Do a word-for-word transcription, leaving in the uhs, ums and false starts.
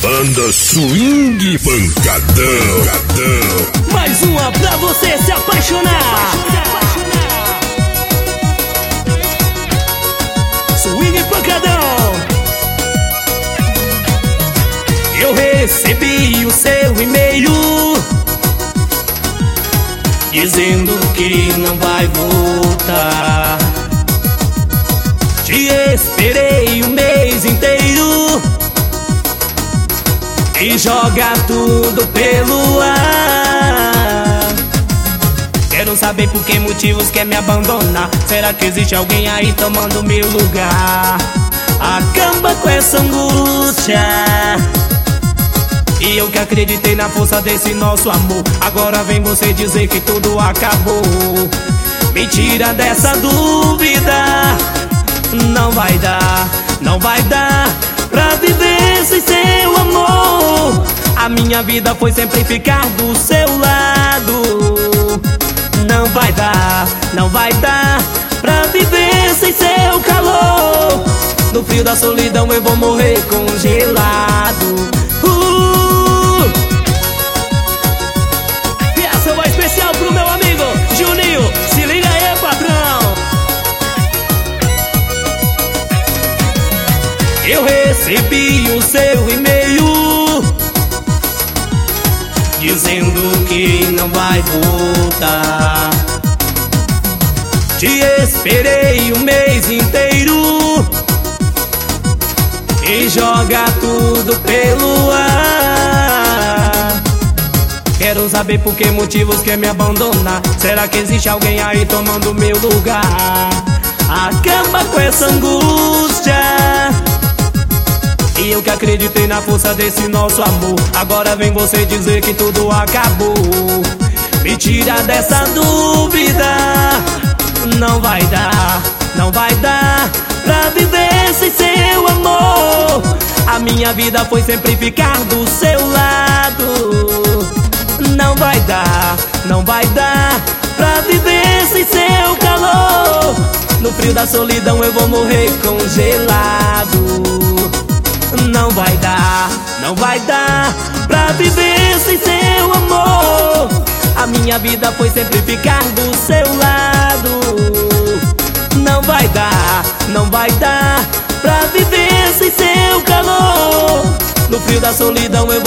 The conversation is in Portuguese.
Banda Swing Pancadão. Mais uma pra você se apaixonar. Swing Pancadão. Eu recebi o seu e-mail dizendo que não vai voltar. Te esperei um mês inteiro e joga tudo pelo ar. Quero saber por que motivos quer me abandonar. Será que existe alguém aí tomando meu lugar? Acaba com essa angústia. E eu que acreditei na força desse nosso amor, agora vem você dizer que tudo acabou. Me tira dessa dúvida. Não vai dar, não vai dar pra viver sem seu amor. A minha vida foi sempre ficar do seu lado. Não vai dar, não vai dar pra viver sem seu calor. No frio da solidão eu vou morrer congelado. uh! E essa vai especial pro meu amigo Juninho. Se liga aí, patrão. Eu recebi o seu e-mail dizendo que não vai voltar. Te esperei um mês inteiro e joga tudo pelo ar. Quero saber por que motivos quer me abandonar. Será que existe alguém aí tomando meu lugar? Acaba com essa angústia. E eu que acreditei na força desse nosso amor, agora vem você dizer que tudo acabou. Me tira dessa dúvida. Não vai dar, não vai dar pra viver sem seu amor. A minha vida foi sempre ficar do seu lado. Não vai dar, não vai dar pra viver sem seu calor. No frio da solidão eu vou morrer congelado. Não vai dar, não vai dar pra viver sem seu amor. A minha vida foi sempre ficar do seu lado. Não vai dar, não vai dar pra viver sem seu calor. No frio da solidão eu